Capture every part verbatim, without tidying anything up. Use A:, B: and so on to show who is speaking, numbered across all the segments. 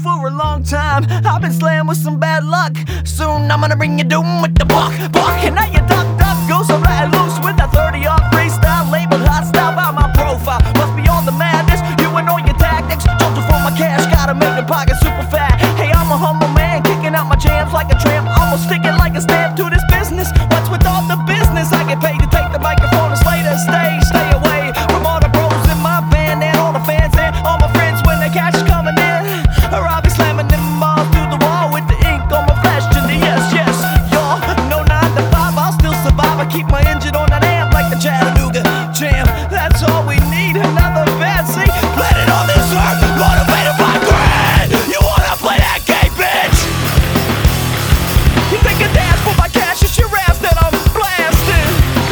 A: for a long time. I've been slammed with some bad luck. Soon I'm gonna bring you doom with the buck, buck. And now you ducked up, goes so right loose with a thirty off freestyle labeled hostile by my profile. Must be all the madness, you and all your tactics. Don't do for my cash, gotta make the pocket super fat. Hey, I'm a humble man, kicking out my jams like a tramp. Almost sticking like a stamp to this business. What's with all the business? I get paid to take the microphone and slay the stage. Stay away from all the bros in my band and all the fans and all my friends when the cash is coming in. Or I'll be slamming them balls through the wall with the ink on my flesh. And the yes, yes, y'all. No nine to five, I'll still survive. I keep my engine on that amp like the Chattanooga Jam. That's all we need, another fancy planet on this earth, motivated by greed. You wanna play that game, bitch? You think a dance for my cash is your ass that I'm blasting?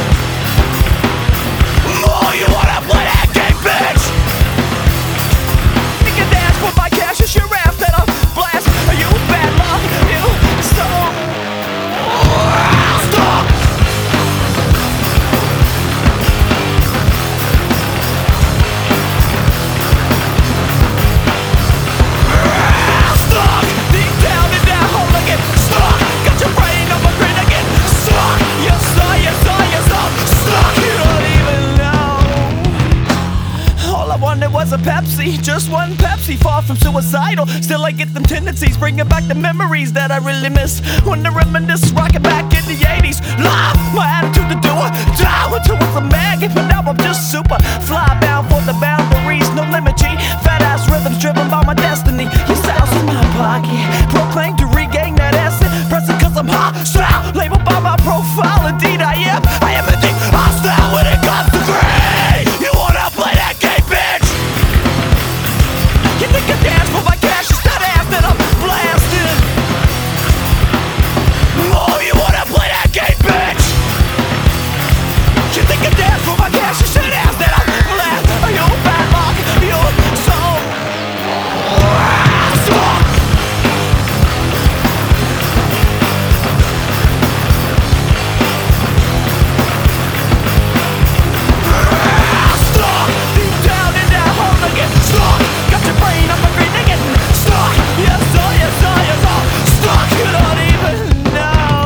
A: Oh, you wanna play that game, bitch? Think a dance for my cash is your ass that I'm blasting? Are you bad luck? You so stop. Stuck deep down in that hole again. Stuck, got your brain on my grid again. Stuck, yes sir, yes sir, yes sir. Stuck, you don't even know. All I wanted was a Pepsi, just one Pepsi. Far from suicidal, still I get them tendencies, bringing back the memories that I really miss. When I reminisce, rocking back in the eighties. Live, my attitude to do it, down until it's a maggot. But now I'm just super fly, bound for the boundaries, no limit G. Fat ass rhythms driven by my destiny. Your sounds in my pocket, proclaim to regain that essence. Pressing cause I'm hostile, labeled by my profile. Indeed I am, I am indeed hostile when it comes to greed. You wanna play that game, bitch? You think I dance for my cash? It's that ass that I'm blasting. Oh, you wanna play that game, bitch? You think I dance for my cash? It's that ass that I'm blasting. Are you bad luck? You so stuck. Stuck deep down in that hole again. Stuck, got your brain on my green again. Stuck, yes sir, yes sir, yes sir. Stuck, you don't even know.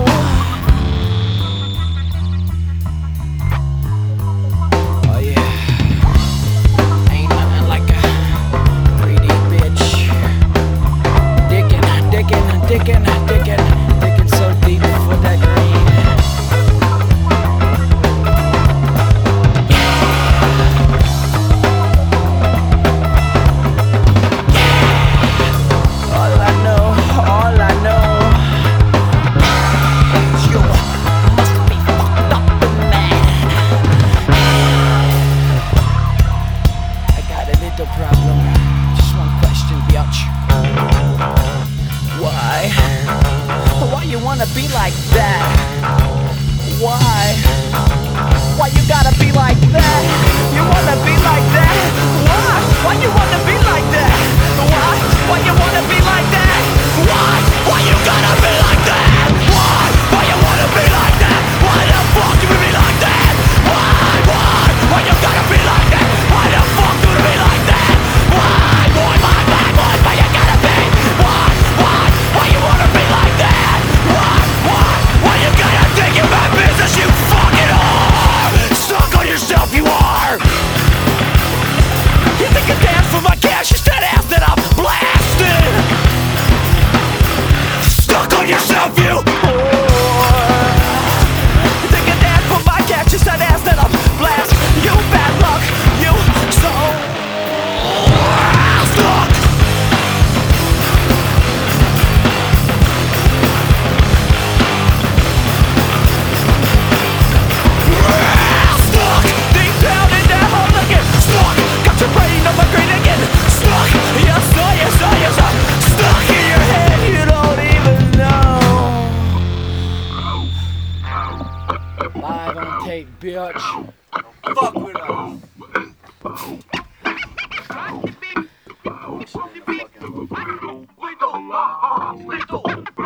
A: Oh yeah, ain't nothing like a greedy bitch. Digging, digging, digging, digging, digging so deep for that green. All I know, all I know is you must be fucked up and mad. I got a little problem. Just one question, bitch. Why? Why you wanna be like that? Why? Why you gotta be like that? You wanna be like that? Why? Why you wanna be like that? Why? Why you wanna be like that? Why? Why you gotta be like that? Why? Why you wanna be like that? Why the fuck you be like that? Why? Why? Why you gotta be like that? Why the fuck you be like that? Why? Why? Why? Why? Why? Why you gotta be? Why? Why? Why you wanna be like that? Why? Why? Why you gotta think you're my business, you fucking whore? Stuck on yourself, you are. You think I dance for my cash? It's that ass that I'm blasting. Stuck on yourself, you whore. You think I dance for my cash? It's that ass that I'm blasting. You bad luck, you so stuck. Stuck deep down in that hole again. Stuck, got your brain on my green again. Stuck, yes sir, yes sir, yes sir. Stuck in your head, you don't even know. Live on tape, bitch. Fuck with us.